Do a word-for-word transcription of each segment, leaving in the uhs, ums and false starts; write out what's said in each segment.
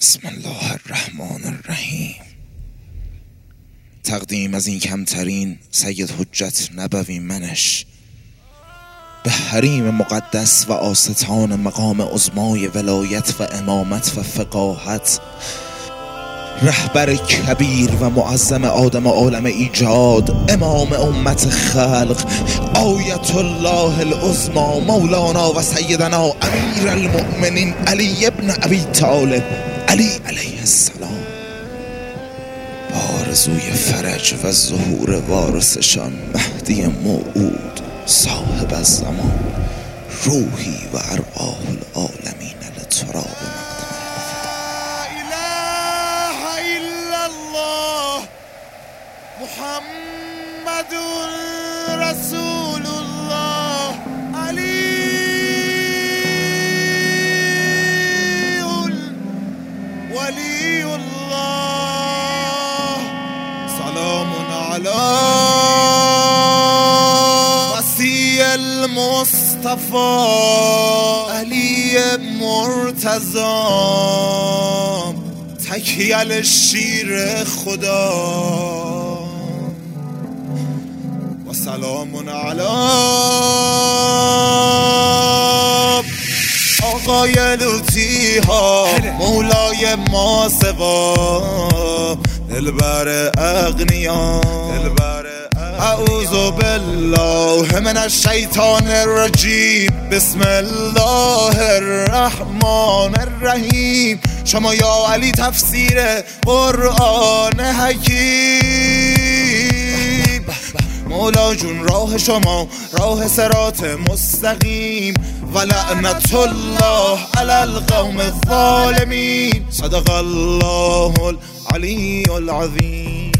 بسم الله الرحمن الرحیم. تقدیم از این کمترین سید حجت نبوی منش به حریم مقدس و آستان مقام عظمای ولایت و امامت و فقاهت، رهبر کبیر و معظم آدم عالم ایجاد، امام امت خلق، آیت الله العظما مولانا و سیدنا امیر المؤمنین علی ابن ابی طالب علی علیه السلام، آرزوی فرج و ظهور وارثشان مهدی موعود صاحب الزمان، روحی و ارواح العالمین لتراب محمد رسول الله علی ولی الله. سلام علی وصی المصطفى علی مرتضی، تکیل شیر خدا. و سلام علی آقای لوتی ها، مولای ما سوا، دلبر اغنیا، اعوذ بالله من الشیطان الرجیم، بسم الله الرحمن الرحیم. شما یا علی تفسیر قرآن حکیم، مولا جون راه شما راه صراط مستقیم، و لعنت الله علی القوم الظالمین. صدق الله العلی العظیم.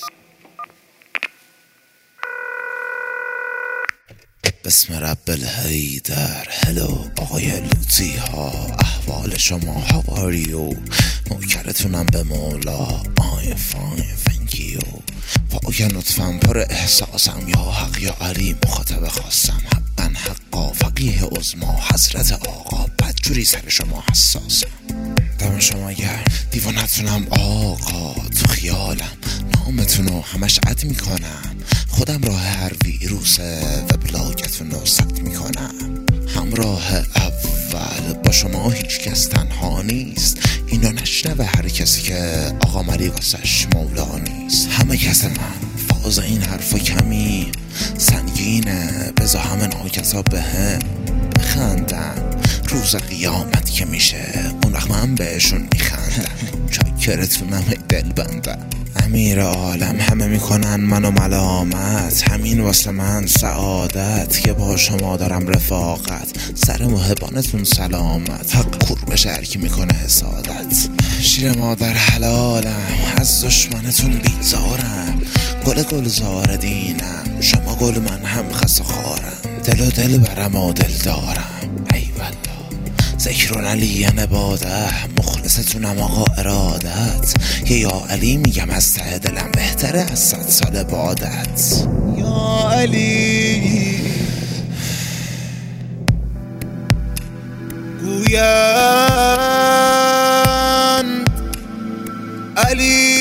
بسم رب الحیدر. هلو آقای لوتی ها، احوال شما هواریو؟ نوکرتونم به مولا. آی فاین فنکیو. پاک نطفم پر احساسم، یا حق یا علی مخاطب خواستم، حقا حقا فقیه عظما حضرت آقا، بدجوری سر شما حساسم. دم شما گرم، دیوانتونم آقا، تو خیالم نامتونو همش عد میکنم، خودم راه هر ویروسه وبلاگتونو ثبت میکنم. همراه اول با شما هیچ کس تنها نیست، اینو نشنوه هر کسی که آقا مری واسش مولا نیست. همه کس من فاز این حرفا کمی سنگینه، بزا همه ناکسا به هم بخندم، روز قیامت که میشه اون وقت من بهشون میخندم. چاکرتونم دل بندم، امیر عالم همه میکنن منو ملامت، همین واسه من سعادت که با شما دارم رفاقت، سر محبانتون سلامت، حق کور بشه هرکی میکنه حسادت. شیر مادر حلالم، از دشمنتون بیزارم، گل گلزار دینم، شما گل من هم خس و خارم، دل و دل برم و دل دارم. ای والله ذکرون علی نباده، مخلصتونم آقا ارادت، یه یا علی میگم از ته دلم بهتره از صد سال بعدت. یا علی گویند علی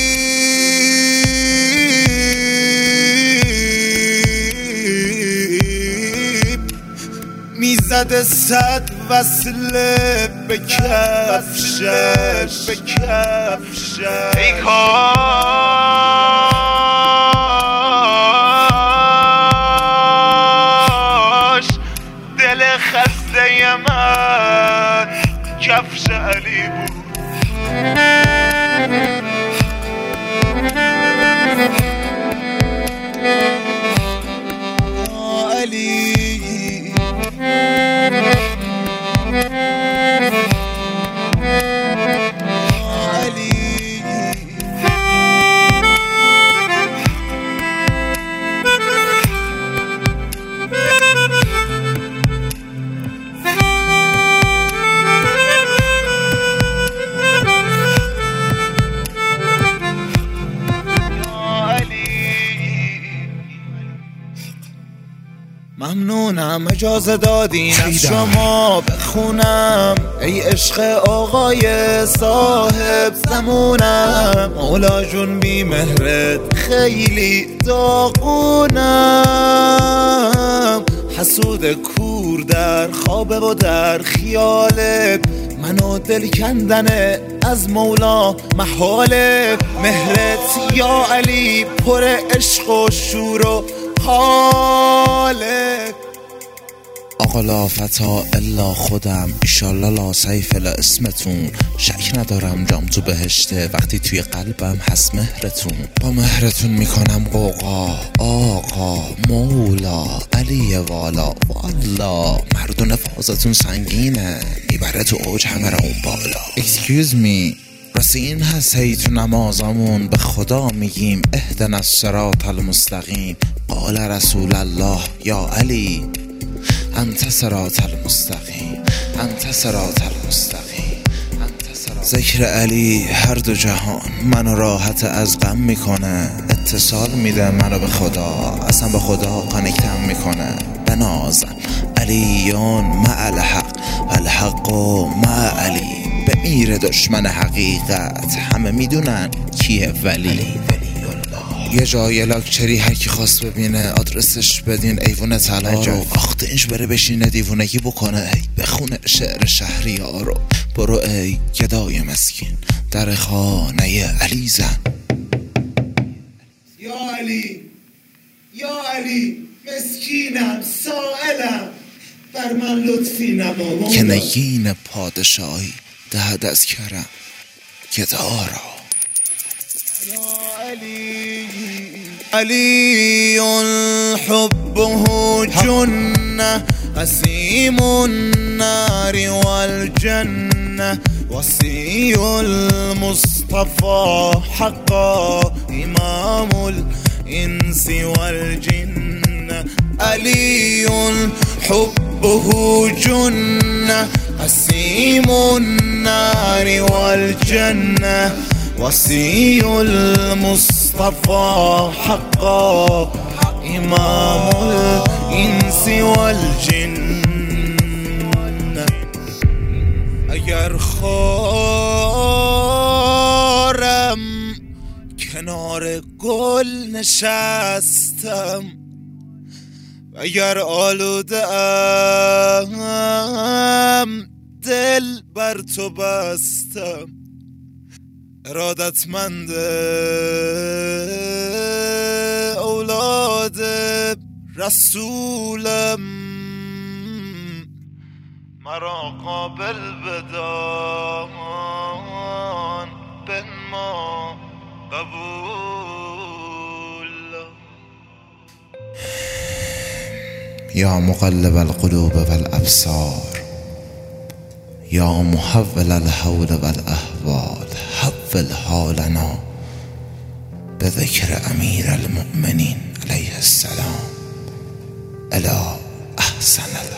میزد صد وصله به کفشش، به کفشش. ای کاش دل خسته من کفش علی بود. علی ممنونم اجازه دادین از شما بخونم، ای عشق آقای صاحب زمونم. مولا جون بی مهرت خیلی داغونم، حسود کور در خوابه و در خیاله، منو دل کندنه از مولا محاله. مهرت یا علی پر عشق و شور و حاله. آقا لا فتا الا خودم، ایشالله لا سیف الا اسمتون. شک ندارم جام تو بهشته وقتی توی قلبم هست مهرتون. با مهرتون میکنم قوقا آقا مولا علی والا. والا مردون فازتون سنگینه، میبره تو اوج همه را اون بالا. Excuse me، راستی این هست هی تو نمازمون به خدا میگیم اهدنا الصراط المستقیم. قال رسول الله یا علی انت صراط المستقیم، انت صراط المستقیم، انت صراط. ذکر علی هر دو جهان منو راحت از غم میکنه، اتصال میده منو به خدا، اصلا به خدا کانکتم میکنه. بنازم علیون مع الحق و الحق مع علی. به میر دشمن حقیقت همه میدونن کیه ولی. یه جای لاکچری هر کی خواست ببینه آدرسش بدین ایوون طلا رو. آخته اینش بره بشینه دیوونگی بکنه، ای بخونه شعر شهریارو. برو ای گدای مسکین در خانه علی زن. یا علی یا علی مسکینم سائلم، بر من لطفی نما. که نگین پادشاهی دهد از کرم گدارا. یا علی علی حبه جنة قسیم النار والجنة وصی المصطفى حقا امام الانس والجن. علی حبه جنة قسیم النار والجنة وصی المصطفى حقا امام الانس والجن. اگر خارم کنار گل نشستم، اگر آلوده ام دل بر تو بستم، ارادتمند اولاد رسولم، مرا قابل بدان بنما قبول. یا مقلب القلوب والابصار، یا محول الحول والاحوال، حول حالنا به ذکر امیر المؤمنین علیه السلام الی احسن